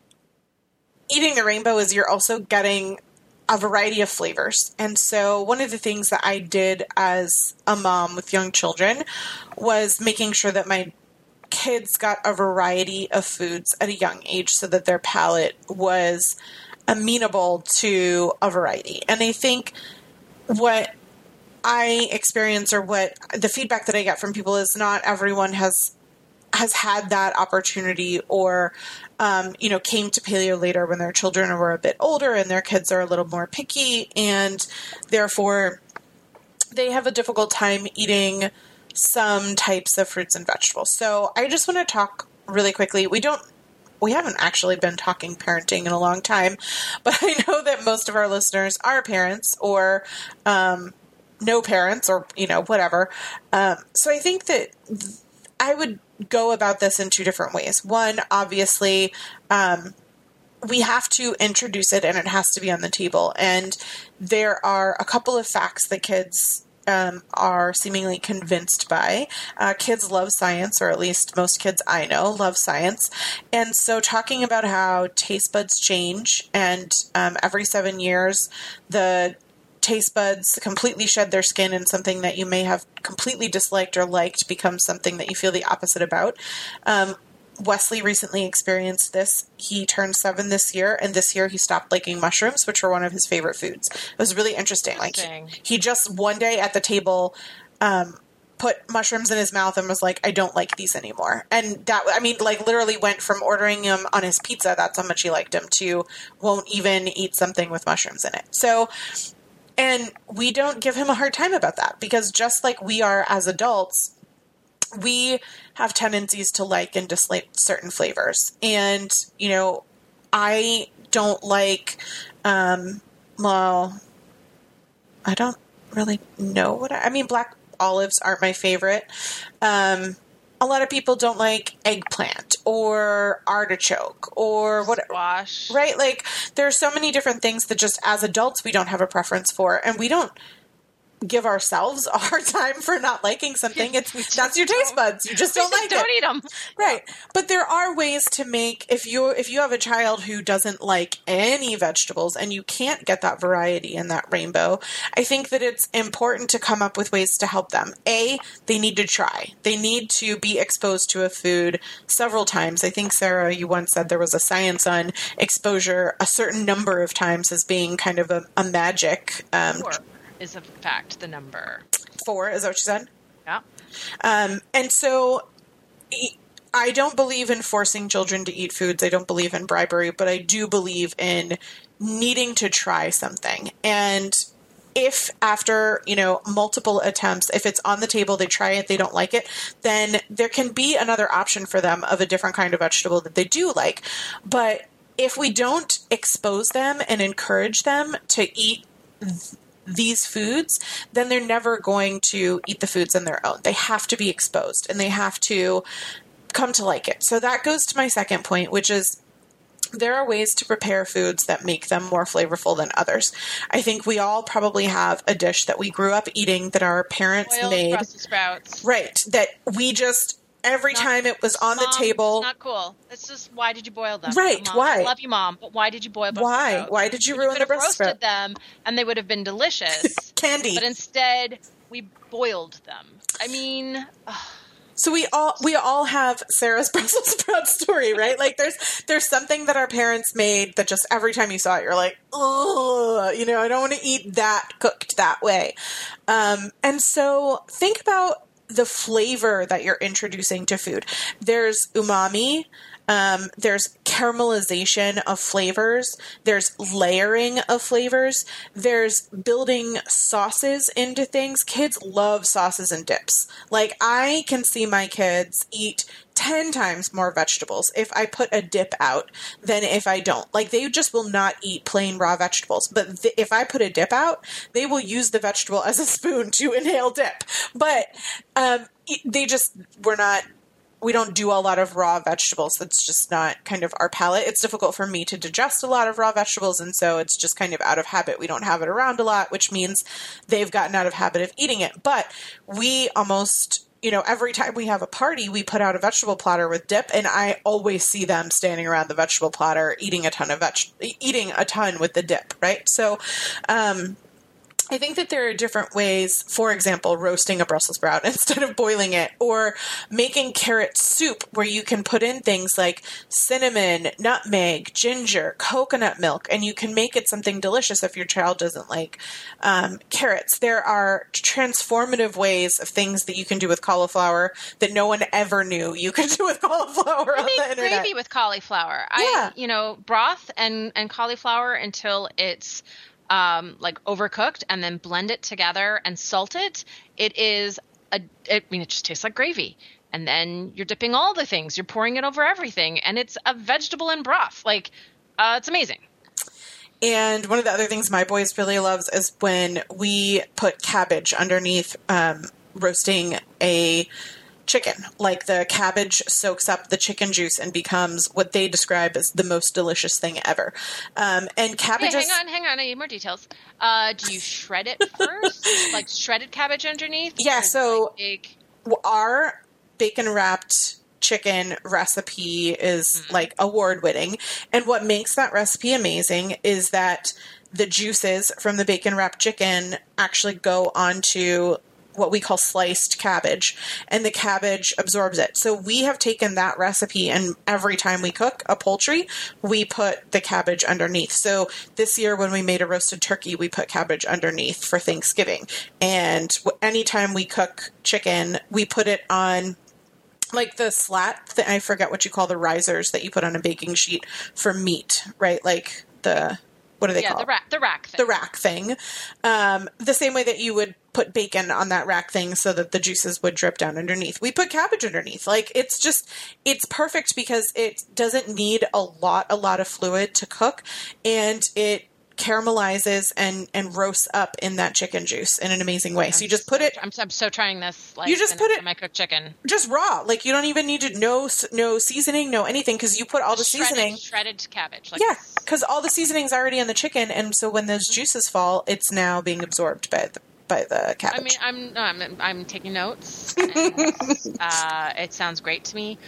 eating the rainbow is you're also getting a variety of flavors. And so one of the things that I did as a mom with young children was making sure that my kids got a variety of foods at a young age so that their palate was amenable to a variety. And I think what I experience, or what the feedback that I get from people, is not everyone has had that opportunity, or came to paleo later when their children were a bit older and their kids are a little more picky, and therefore they have a difficult time eating some types of fruits and vegetables. So I just want to talk really quickly. We haven't actually been talking parenting in a long time, but I know that most of our listeners are parents, or no parents, or, whatever. So I think that I would go about this in two different ways. One, obviously, we have to introduce it, and it has to be on the table. And there are a couple of facts that kids are seemingly convinced by. Kids love science, or at least most kids I know love science. And so talking about how taste buds change, and every 7 years, the taste buds completely shed their skin, and something that you may have completely disliked or liked becomes something that you feel the opposite about. Wesley recently experienced this. He turned 7 this year, and this year he stopped liking mushrooms, which were one of his favorite foods. It was really interesting. Like he just one day at the table put mushrooms in his mouth and was like, I don't like these anymore. And that, literally went from ordering him on his pizza, that's how much he liked him, to won't even eat something with mushrooms in it. So, and we don't give him a hard time about that, because just like we are as adults, we have tendencies to like and dislike certain flavors. And, I don't like, I don't really know black olives aren't my favorite. A lot of people don't like eggplant or artichoke or what, squash, right? Like there are so many different things that just as adults, we don't have a preference for, and we don't give ourselves a hard time for not liking something. That's your taste buds. You just don't like it. Don't eat them. Right. But there are ways to make, if you have a child who doesn't like any vegetables and you can't get that variety in that rainbow, I think that it's important to come up with ways to help them. They need to try. They need to be exposed to a food several times. I think, Sarah, you once said there was a science on exposure a certain number of times as being kind of a magic. 4 is a fact, the number. 4, is that what you said? Yeah. And so I don't believe in forcing children to eat foods. I don't believe in bribery, but I do believe in needing to try something. And if after, multiple attempts, if it's on the table, they try it, they don't like it, then there can be another option for them of a different kind of vegetable that they do like. But if we don't expose them and encourage them to eat these foods, then they're never going to eat the foods on their own. They have to be exposed, and they have to come to like it. So that goes to my second point, which is there are ways to prepare foods that make them more flavorful than others. I think we all probably have a dish that we grew up eating that our parents made. Brussels sprouts. Right. That we just, every time it was on the table. It's not cool. It's just, why did you boil them? Right. Mom, why? I love you, Mom, but why did you boil Brussels sprouts? Why did you ruin the Brussels sprouts? Roasted them, and they would have been delicious. Candy. But instead, we boiled them. So we all have Sarah's Brussels sprout story, right? Like there's something that our parents made that just every time you saw it, you're like, oh, I don't want to eat that cooked that way. And so think about the flavor that you're introducing to food. There's umami. There's caramelization of flavors. There's layering of flavors. There's building sauces into things. Kids love sauces and dips. Like, I can see my kids eat 10 times more vegetables if I put a dip out than if I don't. Like, they just will not eat plain raw vegetables. But if I put a dip out, they will use the vegetable as a spoon to inhale dip. But we don't do a lot of raw vegetables. That's just not kind of our palate. It's difficult for me to digest a lot of raw vegetables, and so it's just kind of out of habit. We don't have it around a lot, which means they've gotten out of habit of eating it. But we almost, every time we have a party, we put out a vegetable platter with dip, and I always see them standing around the vegetable platter eating a ton with the dip, right? So, I think that there are different ways, for example, roasting a Brussels sprout instead of boiling it, or making carrot soup where you can put in things like cinnamon, nutmeg, ginger, coconut milk, and you can make it something delicious if your child doesn't like carrots. There are transformative ways of things that you can do with cauliflower that no one ever knew you could do with cauliflower on the internet. Gravy with cauliflower. Yeah. Broth and cauliflower until it's like overcooked, and then blend it together and salt it. It just tastes like gravy. And then you're dipping all the things. You're pouring it over everything, and it's a vegetable and broth. Like, it's amazing. And one of the other things my boys really loves is when we put cabbage underneath roasting a chicken. Like, the cabbage soaks up the chicken juice and becomes what they describe as the most delicious thing ever. And cabbage. Hey, hang on. I need more details. Do you shred it first? Like shredded cabbage underneath? Yeah. So our bacon wrapped chicken recipe is like award winning. And what makes that recipe amazing is that the juices from the bacon wrapped chicken actually go onto what we call sliced cabbage, and the cabbage absorbs it. So we have taken that recipe, and every time we cook a poultry, we put the cabbage underneath. So this year when we made a roasted turkey, we put cabbage underneath for Thanksgiving. And anytime we cook chicken, we put it on like the slat, I forget what you call the risers that you put on a baking sheet for meat, right? Like what are they called? The rack thing. The rack thing. The same way that you would put bacon on that rack thing so that the juices would drip down underneath. We put cabbage underneath. Like, it's perfect because it doesn't need a lot of fluid to cook, and it caramelizes and roasts up in that chicken juice in an amazing way. So you just put it. I'm so trying this. Like, you just put it. My cooked chicken. Just raw. Like, you don't even need to no seasoning, no anything, because you put all the seasoning. Shredded cabbage. Like, yeah, because all the seasoning's already in the chicken, and so when those juices fall, it's now being absorbed by the cabbage. I mean, I'm taking notes. And, it sounds great to me.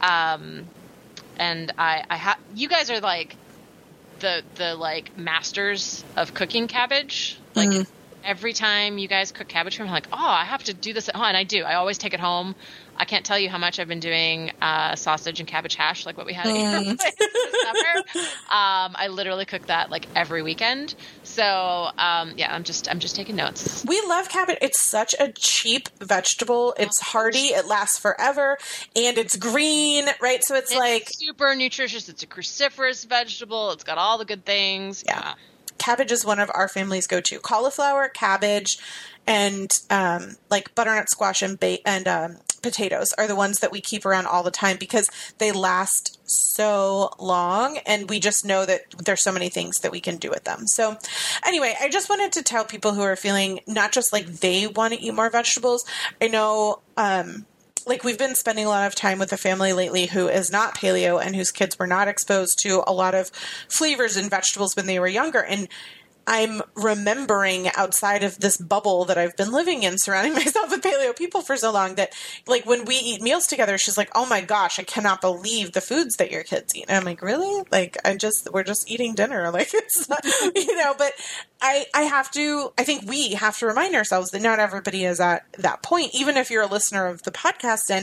And you guys are like the like masters of cooking cabbage. Like, every time you guys cook cabbage for me, I'm like, oh, I have to do this at home. And I do. I always take it home. I can't tell you how much I've been doing sausage and cabbage hash, like what we had at your place this summer. I literally cook that like every weekend. So I'm just taking notes. We love cabbage. It's such a cheap vegetable. It's hearty. It lasts forever, and it's green, right? So it's like super nutritious. It's a cruciferous vegetable. It's got all the good things. Yeah. Cabbage is one of our family's go-to. Cauliflower, cabbage, and like butternut squash and potatoes are the ones that we keep around all the time because they last so long, and we just know that there's so many things that we can do with them. So anyway, I just wanted to tell people who are feeling not just like they want to eat more vegetables. I know like we've been spending a lot of time with a family lately who is not paleo and whose kids were not exposed to a lot of flavors in vegetables when they were younger. And I'm remembering outside of this bubble that I've been living in, surrounding myself with paleo people for so long, that like when we eat meals together, she's like, oh my gosh, I cannot believe the foods that your kids eat. And I'm like, really? Like, we're just eating dinner. Like, it's not, but I think we have to remind ourselves that not everybody is at that point. Even if you're a listener of the podcast and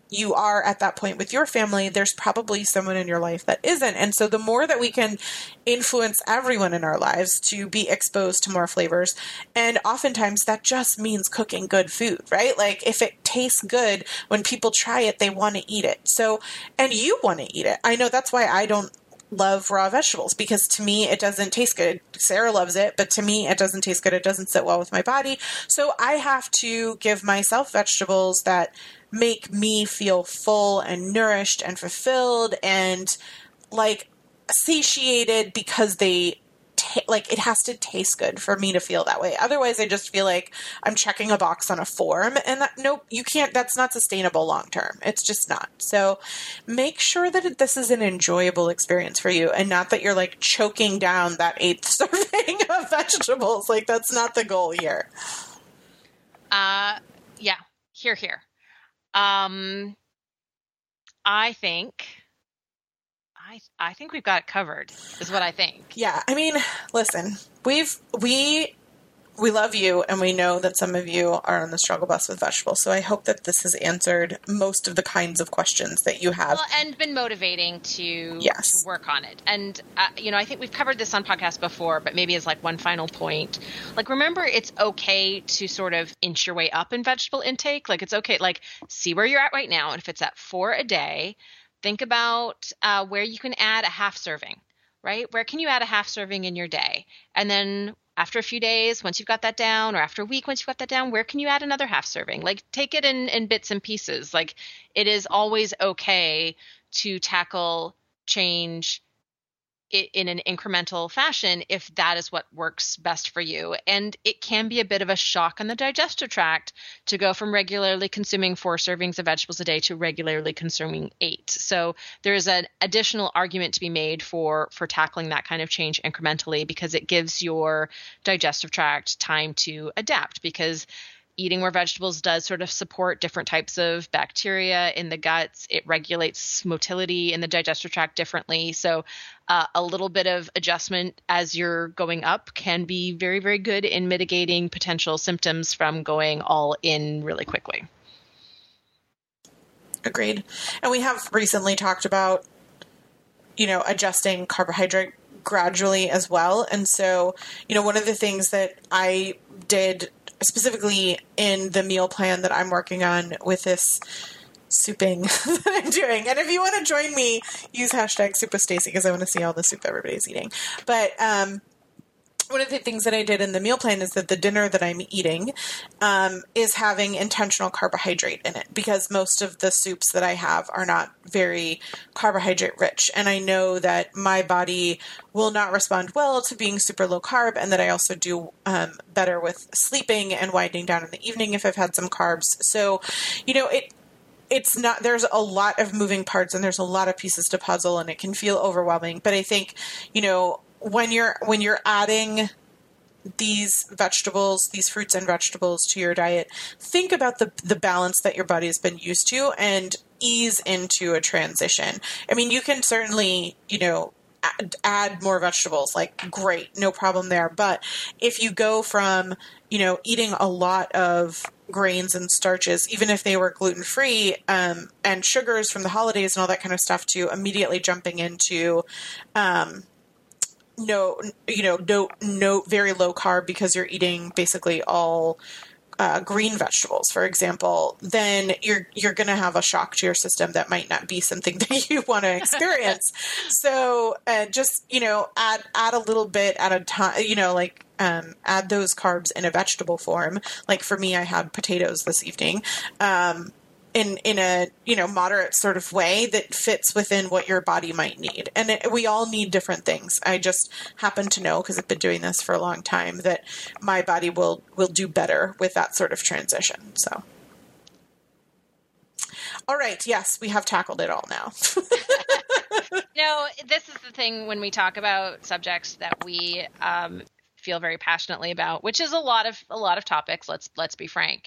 you are at that point with your family, there's probably someone in your life that isn't. And so the more that we can influence everyone in our lives to be exposed to more flavors, and oftentimes that just means cooking good food, right? Like if it tastes good, when people try it, they want to eat it. So, and you want to eat it. I know that's why I don't love raw vegetables, because to me it doesn't taste good. Sarah loves it, but to me it doesn't taste good. It doesn't sit well with my body. So I have to give myself vegetables that make me feel full and nourished and fulfilled and like satiated, because they like it has to taste good for me to feel that way. Otherwise I just feel like I'm checking a box on a form, and nope, you can't, that's not sustainable long term. It's just not. So make sure that this is an enjoyable experience for you, and not that you're like choking down that 8th serving of vegetables. Like that's not the goal here. Yeah, here. I think we've got it covered, is what I think. Yeah. I mean, listen, we love you, and we know that some of you are on the struggle bus with vegetables. So I hope that this has answered most of the kinds of questions that you have. Well, and been motivating to work on it. And, I think we've covered this on podcasts before, but maybe as like one final point, like, remember, it's okay to sort of inch your way up in vegetable intake. Like, it's okay. Like, see where you're at right now. And if it's at 4 a day, think about where you can add a half serving, right? Where can you add a half serving in your day? And then after a few days, once you've got that down, or after a week, once you've got that down, where can you add another half serving? Like, take it in bits and pieces. Like, it is always okay to tackle change in an incremental fashion if that is what works best for you. And it can be a bit of a shock on the digestive tract to go from regularly consuming 4 servings of vegetables a day to regularly consuming 8. So there's an additional argument to be made for tackling that kind of change incrementally, because it gives your digestive tract time to adapt, because eating more vegetables does sort of support different types of bacteria in the guts. It regulates motility in the digestive tract differently. So a little bit of adjustment as you're going up can be very, very good in mitigating potential symptoms from going all in really quickly. Agreed. And we have recently talked about, adjusting carbohydrate gradually as well. And so, one of the things that I did specifically in the meal plan that I'm working on with this souping that I'm doing. And if you want to join me, use hashtag #SoupaStacy, because I want to see all the soup everybody's eating. But one of the things that I did in the meal plan is that the dinner that I'm eating is having intentional carbohydrate in it, because most of the soups that I have are not very carbohydrate rich. And I know that my body will not respond well to being super low carb, and that I also do better with sleeping and winding down in the evening if I've had some carbs. So, it's not, there's a lot of moving parts, and there's a lot of pieces to puzzle, and it can feel overwhelming. But I think, when you're adding these vegetables, these fruits and vegetables to your diet, think about the balance that your body has been used to, and ease into a transition. I mean, you can certainly, add more vegetables, like great, no problem there. But if you go from, eating a lot of grains and starches, even if they were gluten-free, and sugars from the holidays and all that kind of stuff, to immediately jumping into, no very low carb, because you're eating basically all green vegetables, for example, then you're going to have a shock to your system that might not be something that you want to experience. So just, add a little bit at a time, add those carbs in a vegetable form. Like for me, I had potatoes this evening. In a, moderate sort of way that fits within what your body might need. And we all need different things. I just happen to know, because I've been doing this for a long time, that my body will do better with that sort of transition. So, all right. Yes, we have tackled it all now. This is the thing when we talk about subjects that we feel very passionately about, which is a lot of topics. Let's be frank.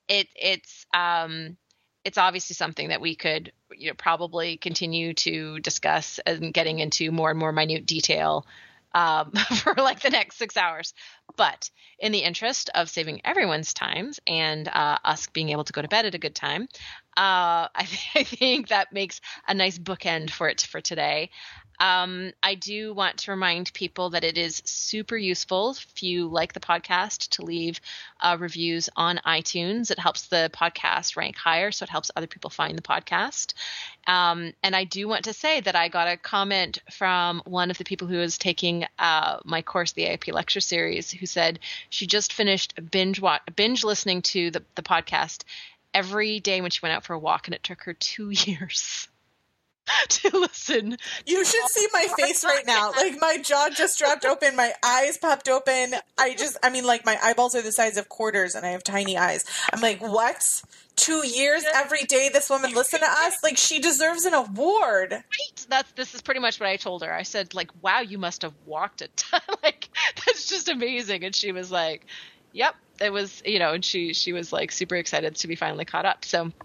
It's obviously something that we could, probably continue to discuss, and getting into more and more minute detail for like the next 6 hours. But in the interest of saving everyone's times and us being able to go to bed at a good time, I think that makes a nice bookend for it for today. I do want to remind people that it is super useful if you like the podcast to leave reviews on iTunes. It helps the podcast rank higher, so it helps other people find the podcast. And I do want to say that I got a comment from one of the people who is taking my course, the AIP lecture series, who said she just finished binge listening to the podcast every day when she went out for a walk, and it took her 2 years to listen. You should see my face right now. Like, my jaw just dropped open. My eyes popped open. Like, my eyeballs are the size of quarters and I have tiny eyes. I'm like, what? 2 years every day this woman listened to us? Like, she deserves an award. Right. This is pretty much what I told her. I said, like, wow, you must have walked a ton. Like, that's just amazing. And she was like, yep, it was, and she was like super excited to be finally caught up. So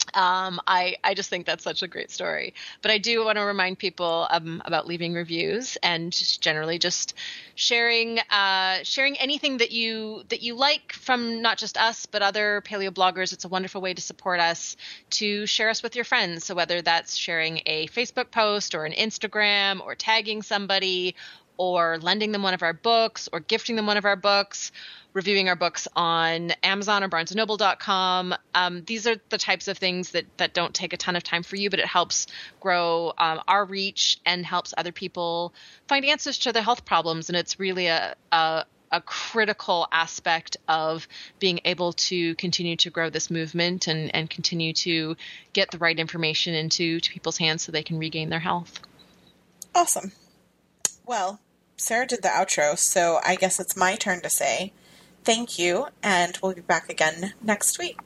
I just think that's such a great story. But I do want to remind people about leaving reviews and just generally just sharing anything that you like from not just us but other paleo bloggers. It's a wonderful way to support us, to share us with your friends. So whether that's sharing a Facebook post or an Instagram or tagging somebody or lending them one of our books or gifting them one of our books, reviewing our books on Amazon or BarnesandNoble.com. These are the types of things that don't take a ton of time for you, but it helps grow our reach and helps other people find answers to their health problems. And it's really a critical aspect of being able to continue to grow this movement and continue to get the right information into people's hands so they can regain their health. Awesome. Well, Sarah did the outro, so I guess it's my turn to say thank you, and we'll be back again next week.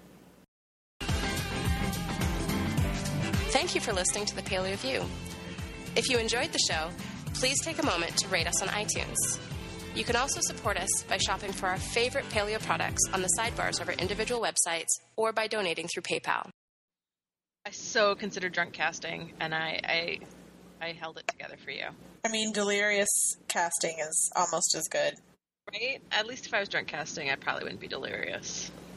Thank you for listening to the Paleo View. If you enjoyed the show, please take a moment to rate us on iTunes. You can also support us by shopping for our favorite paleo products on the sidebars of our individual websites or by donating through PayPal. I so considered drunk casting, and I held it together for you. I mean, delirious casting is almost as good. Right? At least if I was drunk casting, I probably wouldn't be delirious.